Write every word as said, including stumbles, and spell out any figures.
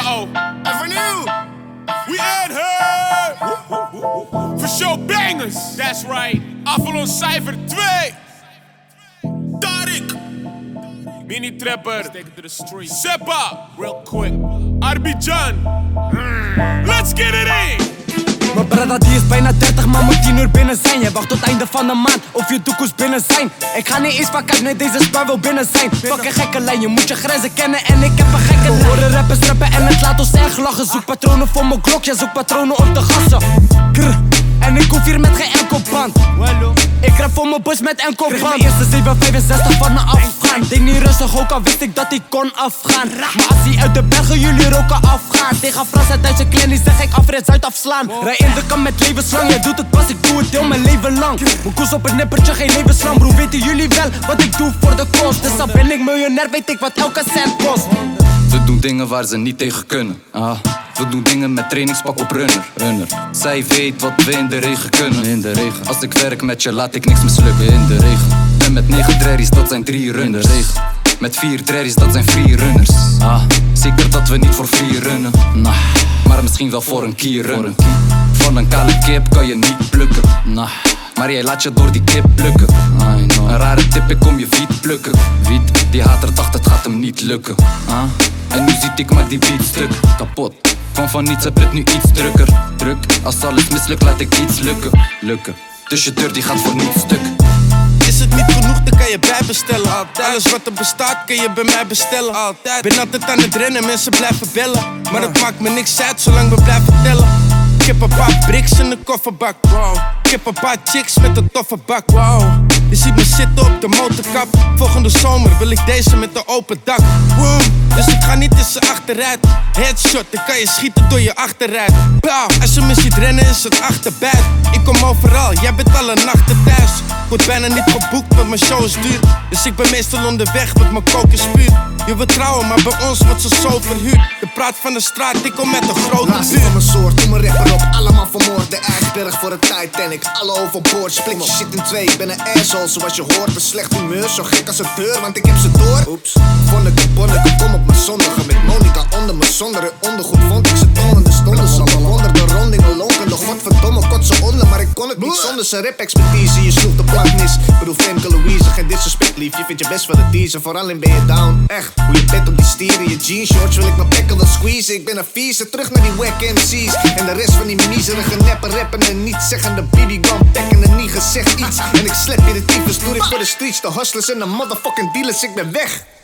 Uh-oh. Even nieuw. We in here. For show bangers. That's right. Avalon Cypher twee. Tarik. Mini Trapper. Seppa. Real quick. Arbidjan. Let's get it in. Mijn brada die is bijna dertig, maar moet tien uur binnen zijn. Je wacht tot einde van de maand of je toekomst binnen zijn. Ik ga niet eens vaak uit, nee deze spel wil binnen zijn. Fucking gekke lijn, je moet je grenzen kennen en ik heb een gekke lijn. We horen rappers rappen en het laat ons erg lachen. Zoek patronen voor mijn klok, ja zoek patronen op de gassen. Krr. En ik hoef hier met geen enkel band. Ik rap voor mijn bus met enkel band. Mijn eerste zeven vijfenzestig van de afgaan. Deed niet rustig, ook al wist ik dat hij kon afgaan. Maar als hij uit de bergen jullie roken afgaan. Tegen Frans en Duitse klinies zeg ik afrit Zuid afslaan. Rij in de kam met levenslang, jij doet het pas, ik doe het heel mijn leven lang. Mijn koers op het nippertje, geen levenslang. Bro, weten jullie wel wat ik doe voor de kost. Dus dan ben ik miljonair, weet ik wat elke cent kost. We doen dingen waar ze niet tegen kunnen. Ah. We doen dingen met trainingspak op runner. runner. Zij weet wat we in de regen kunnen. In de regen. Als ik werk met je, laat ik niks mislukken. In de regen. En met negen drerries, dat zijn drie runners. In de regen. Met vier drerries, dat zijn free runners. Ah. Zeker dat we niet voor free runnen. Nah. Maar misschien wel voor een key runnen. Van een kale kip kan je niet plukken. Nah. Maar jij laat je door die kip plukken. Een rare tip, ik kom je wiet plukken. Wiet, die hater dacht het gaat hem niet lukken. ah. En nu ziet ik maar die beat stuk. Kapot, kwam van niets, heb het nu iets drukker. Druk, als alles mislukt laat ik iets lukken. Lukken, dus je deur die gaat voor niets stuk. Is het niet genoeg, dan kan je bijbestellen. Altijd. Alles wat er bestaat, kun je bij mij bestellen. Altijd. Ben altijd aan het rennen, mensen blijven bellen. Maar het maakt me niks uit, zolang we blijven tellen. Ik heb een paar bricks in de kofferbak, wow. Ik heb een paar chicks met een toffe bak, wow. Je ziet me zitten op de motorkap. Volgende zomer wil ik deze met een open dak, wow. Dus ik ga niet tussen achteruit. Headshot, dan kan je schieten door je achteruit. Pauw, als je me ziet rennen is het achterbij. Ik kom overal, jij bent alle nachten thuis. Ik word bijna niet geboekt, want mijn show is duur. Dus ik ben meestal onderweg, want mijn kook is puur. Je wilt trouwen, maar bij ons wordt ze zo verhuurd. De praat van de straat, ik kom met een grote Laatste buurt. van mijn soort, doe mijn rapper op, allemaal vermoord. De ijsberg voor de Titanic, alle overboord. Split je shit in twee, ik ben een asshole zoals je hoort. Een slecht humeur, zo gek als een deur, want ik heb ze door. Oeps, Vonneke, Bonneke, kom op mijn zondige. Met Monica onder me, zonder een ondergoed vond ik ze tonnende stonden. Ze bewonder de rondingen lonken, nog wat verdomme kotsen onder. Maar ik kon het niet zonder zijn rap-expertise. Je sloeg de plank mis, bedoel Femke Louise. Geen disrespect lief, je vindt je best wel een teaser. Vooral in ben je down, echt. Hoe je bent op die stieren, je jeans shorts wil ik mijn pekken wel squeezen. Ik ben een vieze, terug naar die wack M C's. En de rest van die miserige neppen rappen en niet zeggende baby-gun pekken en niet gezegd iets. En ik slep je de tyfus, doe ik voor de streets, de hustlers en de motherfucking dealers, ik ben weg.